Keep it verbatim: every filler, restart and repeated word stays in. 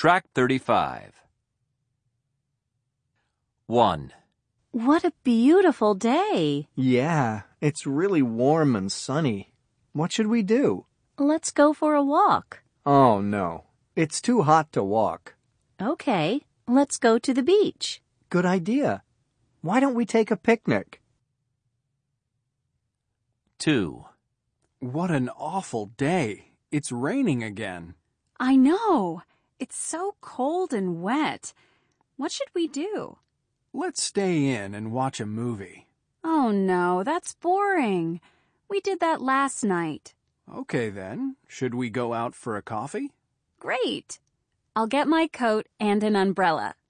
Track thirty-five. one. What a beautiful day. Yeah, it's really warm and sunny. What should we do? Let's go for a walk. Oh, no. It's too hot to walk. Okay, let's go to the beach. Good idea. Why don't we take a picnic? two. What an awful day. It's raining again. I know. It's so cold and wet. What should we do? Let's stay in and watch a movie. Oh no, that's boring. We did that last night. Okay then, should we go out for a coffee? Great. I'll get my coat and an umbrella.